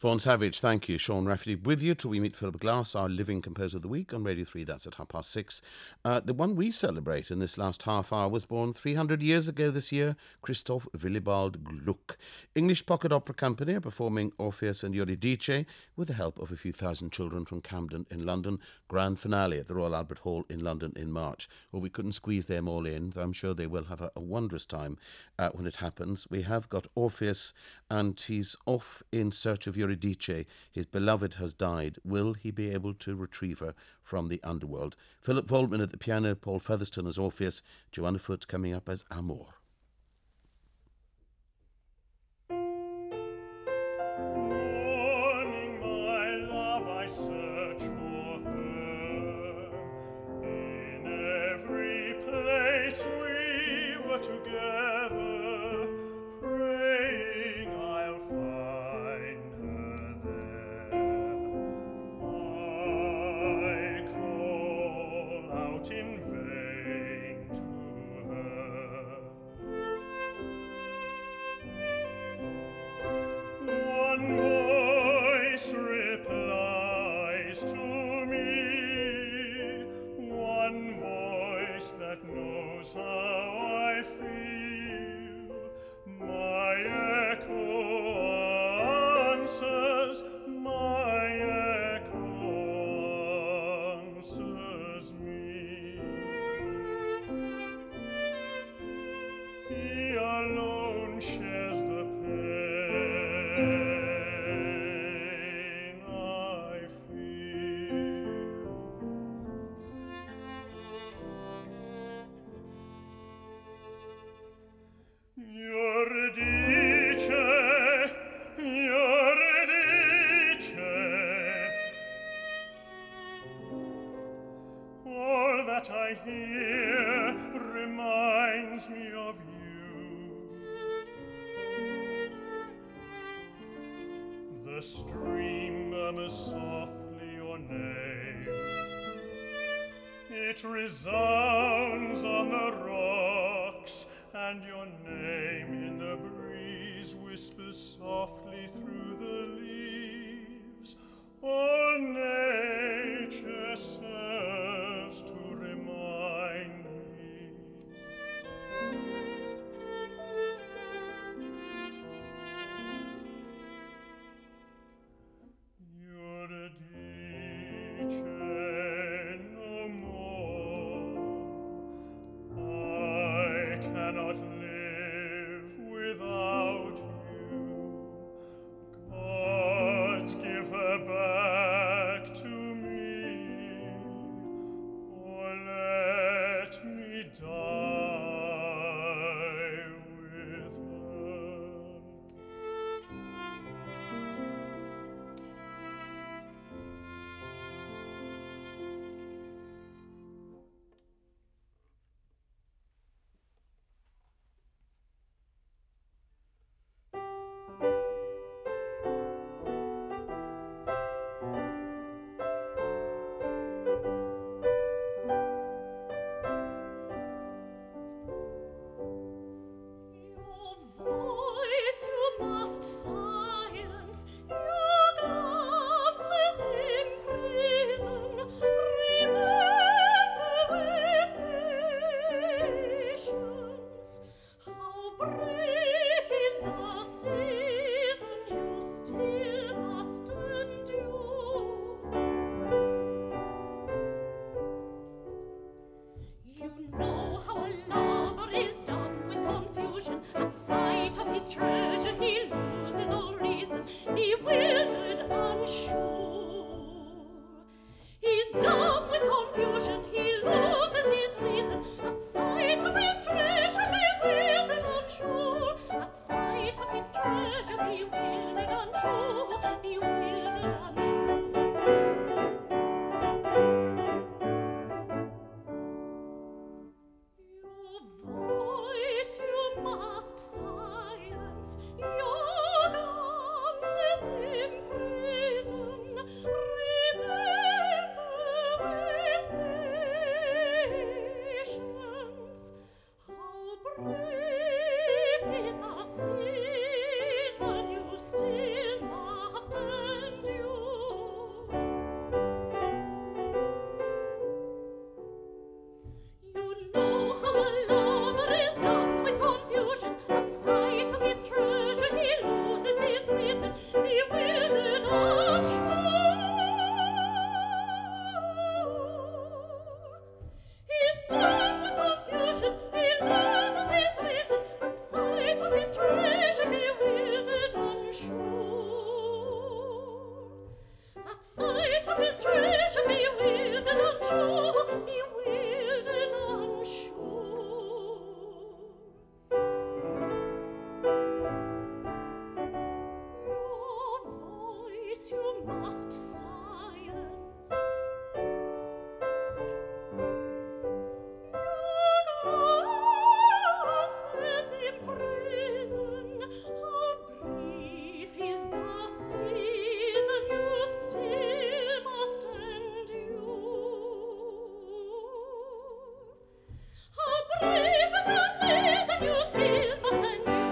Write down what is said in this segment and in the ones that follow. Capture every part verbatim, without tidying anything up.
Vaughan Savage, thank you. Sean Rafferty with you till we meet Philip Glass, our living composer of the week on Radio three. That's at half past six. Uh, the one we celebrate in this last half hour was born three hundred years ago this year, Christoph Willibald Gluck. English Pocket Opera Company are performing Orpheus and Eurydice with the help of a few thousand children from Camden in London. Grand finale at the Royal Albert Hall in London in March. Well, we couldn't squeeze them all in, though I'm sure they will have a, a wondrous time uh, when it happens. We have got Orpheus, and he's off in search of Eurydice. His beloved has died. Will he be able to retrieve her from the underworld? Philip Waldman at the piano, Paul Featherston as Orpheus, Joanna Foot coming up as Amor. Morning, my love, I search for her. In every place we were together, praying I'll find her there. I call out in vain to her. One voice replies to me, one voice that knows how I feel. My echo answers, my echo answers me. He alone shares the pain I feel. Eurydice, Eurydice, all that I hear reminds me of you. The stream murmurs softly your name. It resounds on the rocks, and your name in the breeze whispers softly through the leaves. All nature serves to remind me. Eurydice, no more. I cannot live without you. Gods, give her back to me, or let me die with her. Your voice you must silence, your glances imprison. Remember with patience how brief is the season you still must endure. You know how a lover is dumb with confusion. At sight of his treasure he loses all reason, bewildered, unsure. He's dumb with confusion, he loses his reason. At sight of his treasure, bewildered, unsure. At sight of his treasure, bewildered, unsure. Bewildered, unsure. Your voice you must silence, your glances imprison. Remember with patience how brief is the season you still must endure. at sight of his treasure, bewildered, unsure, bewildered, unsure. Your voice you must silence. Your glances in prison, how brief is the season you still must endure. How brief is the season you still must endure.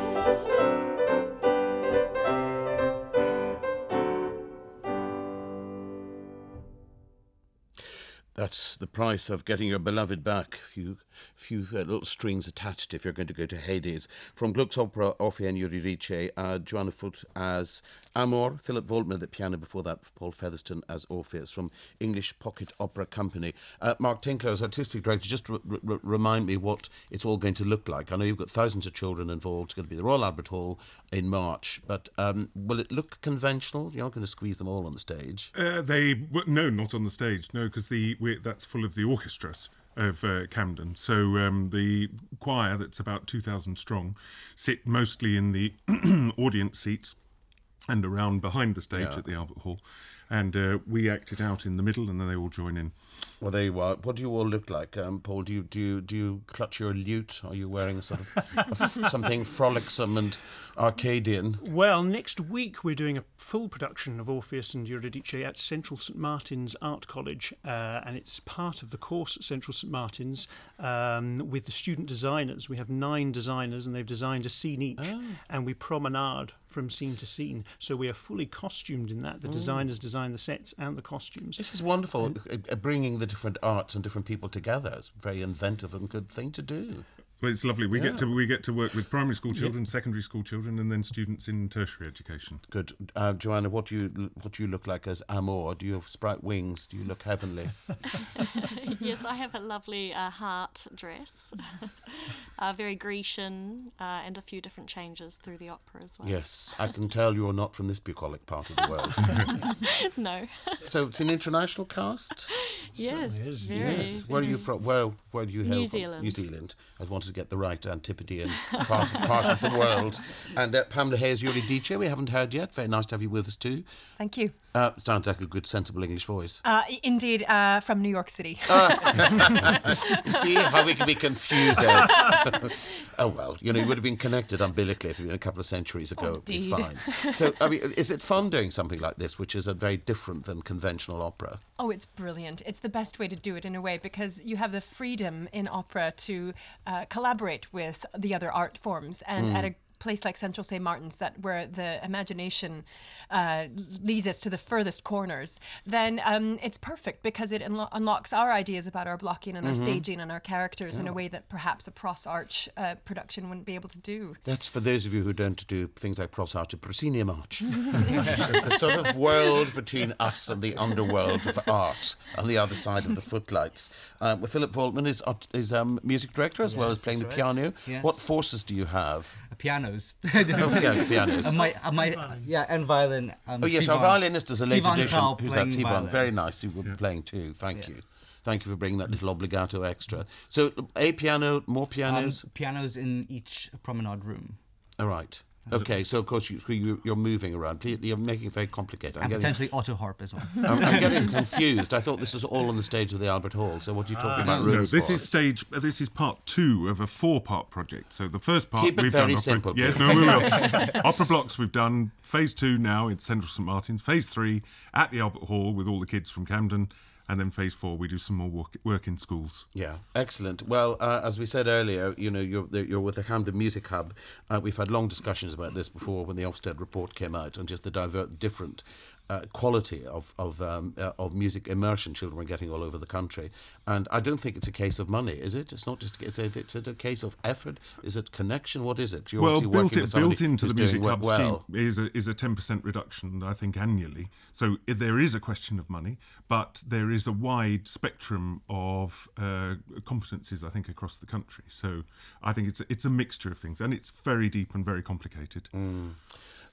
That's the price of getting your beloved back. Few, few uh, little strings attached if you're going to go to Hades. From Gluck's opera Orfeo and Eurydice, uh, Joanna Foot as Amor, Philip Voltman at the piano, before that Paul Featherston as Orpheus, from English Pocket Opera Company. Uh, Mark Tinkler, as artistic director, just r- r- remind me what it's all going to look like. I know you've got thousands of children involved. It's going to be the Royal Albert Hall in March, but um, will it look conventional? You're not going to squeeze them all on the stage? Uh, they w- no, not on the stage. No, because the we, that's full of the orchestras of uh, Camden. So um, the choir, that's about two thousand strong, sit mostly in the audience seats and around behind the stage Yeah. at the Albert Hall, and uh, we act it out in the middle, and then they all join in. Well, there you are. What do you all look like, um, Paul? Do you do you, do you clutch your lute? Are you wearing sort of a f- something frolicsome and Arcadian? Well, next week we're doing a full production of Orpheus and Eurydice at Central St Martin's Art College, uh, and it's part of the course at Central St Martin's um, with the student designers. We have nine designers, and they've designed a scene each, Oh. and we promenade from scene to scene. So we are fully costumed in that. The designers design the sets and the costumes. This is wonderful, uh, uh, bringing the different arts and different people together. It's a very inventive and good thing to do. But it's lovely. We Yeah. get to we get to work with primary school children, secondary school children, and then students in tertiary education. Good. Uh, Joanna, what do you what do you look like as Amor? Do you have sprout wings? Do you look heavenly? Yes, I have a lovely uh, heart dress, uh, very Grecian, uh, and a few different changes through the opera as well. Yes, I can tell you're not from this bucolic part of the world. No. So it's an international cast? Yes. is, Very, Yes. Where are you very- from? Where where do you hail New from? Zealand. New Zealand. I wanted to get the right Antipodean part, part of the world. And uh, Pamela Hayes, Eurydice, we haven't heard yet. Very nice to have you with us too. Thank you. Uh, sounds like a good, sensible English voice. Uh, indeed, uh, from New York City. You see how we can be confused out. Oh, well, you know, you would have been connected umbilically if you'd been a couple of centuries ago. It'd be Indeed. fine. So, I mean, is it fun doing something like this, which is a very different than conventional opera? Oh, it's brilliant. It's the best way to do it in a way, because you have the freedom in opera to uh, collaborate with the other art forms, and at a place like Central Saint Martin's, that where the imagination uh, leads us to the furthest corners, then um, it's perfect, because it unlo- unlocks our ideas about our blocking and our staging and our characters in a way that perhaps a pros arch uh, production wouldn't be able to do. That's for those of you who don't do things like Pros Arch, a proscenium arch. It's the sort of world between us and the underworld of art on the other side of the footlights. Uh, well, Philip Voltman is art- is um, music director as well Yes, as playing the that's right. piano. Yes. What forces do you have? Pianos. Oh, yeah, pianos. I might, I might, yeah, and violin. Um, Oh, yes, Sivan- our violinist is a late Sivan addition. Kaul Who's that? playing Sivan. violin. Very nice. You were playing too. Thank Yeah. you. Thank you for bringing that little obligato extra. So, a piano, more Um, pianos? pianos in each promenade room. All right. Okay, so of course you, you, you're moving around. Please- You're making it very complicated. I'm And getting, potentially auto harp as well. I'm, I'm getting confused. I thought this was all on the stage of the Albert Hall. So what are you talking about No, rooms this for? is stage. uh, This is part two of a four-part project. So the first part Keep it we've very done. opera- simple, Yes, please. no, we will. Opera blocks we've done. Phase two now in Central St Martin's. Phase three at the Albert Hall with all the kids from Camden. And then phase four, we do some more work, work in schools. Yeah, excellent. Well, uh, as we said earlier, you know, you're you're with the Camden Music Hub. Uh, we've had long discussions about this before when the Ofsted report came out, and just the diver- different uh, quality of of um, uh, of music immersion children are getting all over the country. And I don't think it's a case of money, is it? It's not just it's a, it's a case of effort. Is it connection? What is it? You're Well, obviously built, working it, with somebody built into who's the Music doing Hub well. scheme is a, is a ten percent reduction, I think, annually. So i- there is a question of money, but there is a wide spectrum of uh, competencies, I think, across the country. So I think it's a, it's a mixture of things, and it's very deep and very complicated.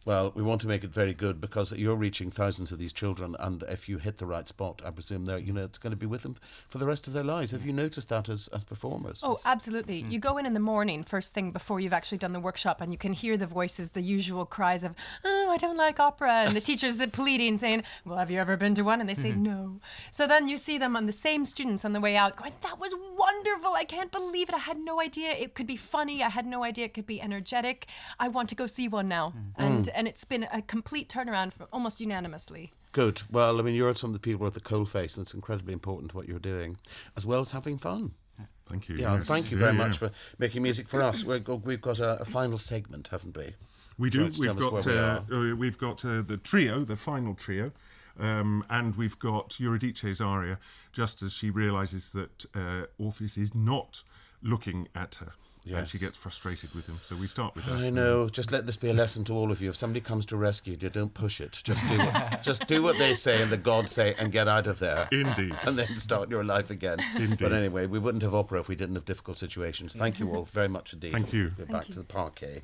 Well, we want to make it very good because you're reaching thousands of these children, and if you hit the right spot, I presume they're, you know, it's going to be with them for the rest of their lives. Have you noticed that as, as performers? Oh, absolutely. Mm. You go in in the morning, first thing before you've actually done the workshop, and you can hear the voices, the usual cries of, oh, I don't like opera, and the teachers are pleading, saying, well, have you ever been to one? And they say, no. So then you see them on the same students on the way out going, that was wonderful. I can't believe it. I had no idea it could be funny. I had no idea it could be energetic. I want to go see one now. Mm. And, and it's been a complete turnaround for almost unanimously. Good. Well, I mean, you're some of the people at the coalface, and it's incredibly important what you're doing, as well as having fun. Thank you. Yeah, yes. thank you yeah, very yeah. much for making music for us. We're, we've got a, a final segment, haven't we? We do. We've got, we uh, uh, we've got uh, the trio, the final trio, um, and we've got Eurydice's aria, just as she realises that uh, Orpheus is not looking at her. Yes. And she gets frustrated with him. So we start with that. I know. Just let this be a lesson to all of you. If somebody comes to rescue you, don't push it. Just do what, just do what they say and the gods say and get out of there. Indeed. And then start your life again. Indeed. But anyway, we wouldn't have opera if we didn't have difficult situations. Thank you all very much indeed. Thank you. Go Thank back you. to the parquet.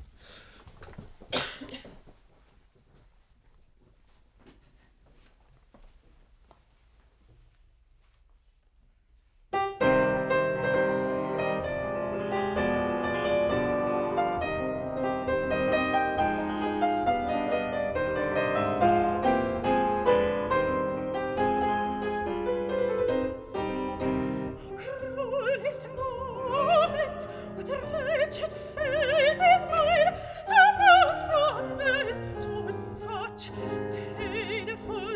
Cruelest moment, what a wretched fate is mine, to pass from this to such painful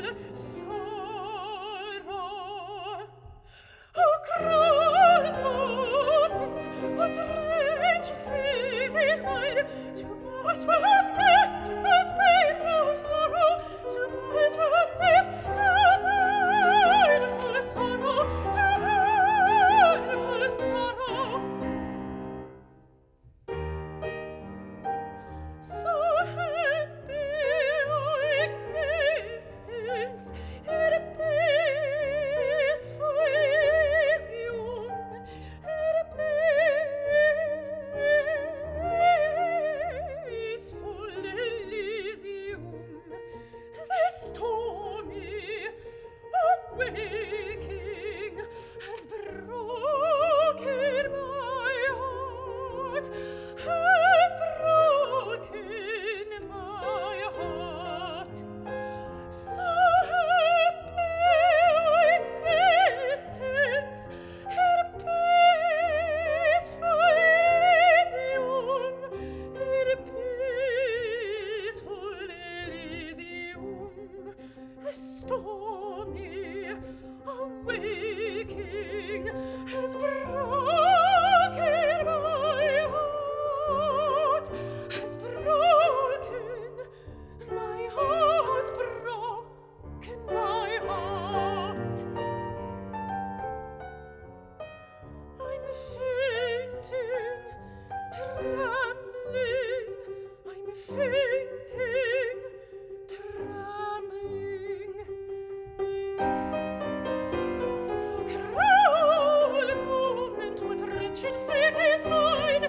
sorrow. Oh, cruel moment, what a wretched fate is mine, to pass from death to such painful sorrow, to pass from death to painful sorrow, to painful sorrow. So happy our existence in peaceful Elysium, in peaceful Elysium. The stormy awaking has broken my heart, has broken my heart. So happy our existence in peaceful Elysium, in peaceful Elysium. The stormy awaking has broken my heart, has broken my heart, broken my heart. I'm fainting, trembling, I'm fainting, trembling. Cruel moment, what wretched fate is mine,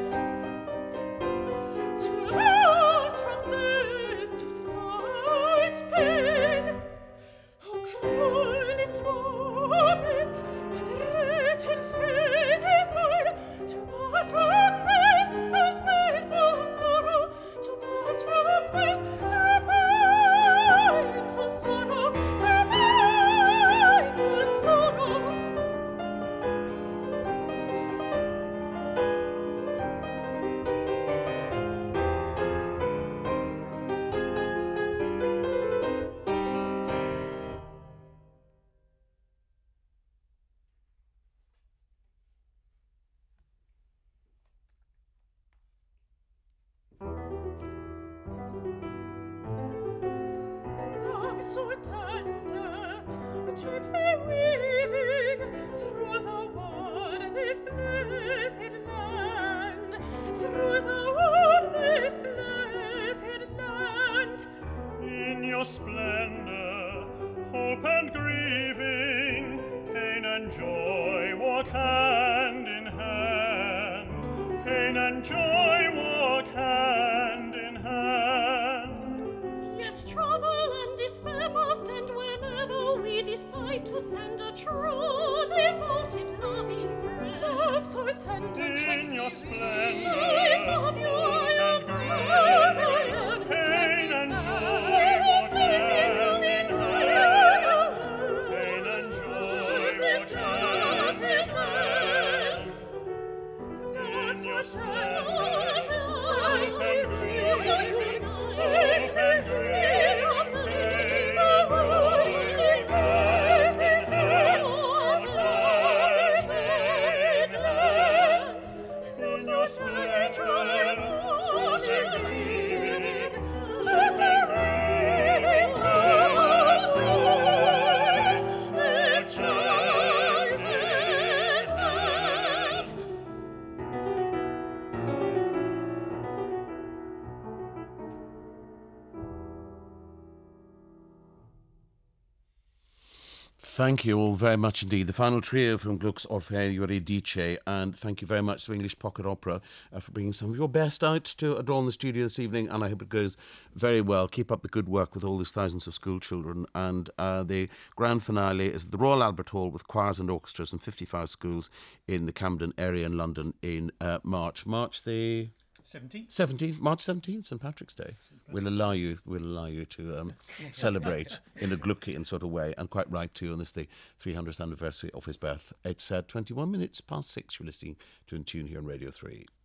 to pass from this to such pain. Oh, cruelest moment, what wretched fate is mine, to pass from death to such painful sorrow, to pass from death to painful sorrow, to painful sorrow. Love so tender, gently weaving through the world, this blessed land, through the world, this blessed land. In your splendor, hope and grieving, pain and joy walk hand in hand. Pain and joy walk hand in hand. to send a true, devoted, loving friend. Love so tender, checks In your the splendor, I love you, I and am grace, proud, pain and joy, His what hand in hand, pain and joy, what hand in hand. In your splendor, truth and grace, truth and grace, the world is blessed in hand, blessed in hand. In your splendor, truth and grace, truth and grace, this chance is met. Thank you all very much indeed. The final trio from Gluck's Orfeo Eurydice, and thank you very much to English Pocket Opera uh, for bringing some of your best out to adorn the studio this evening, and I hope it goes very well. Keep up the good work with all these thousands of school children, and uh, the grand finale is at the Royal Albert Hall with choirs and orchestras in fifty-five schools in the Camden area in London in uh, March. March the... seventeenth. seventeenth, March seventeenth, Saint Patrick's Day. We'll allow you, we'll allow you to um, celebrate in a Gluckian sort of way, and quite right too, on this the three hundredth anniversary of his birth. It's uh, twenty-one minutes past six. You're listening to In Tune here on Radio three.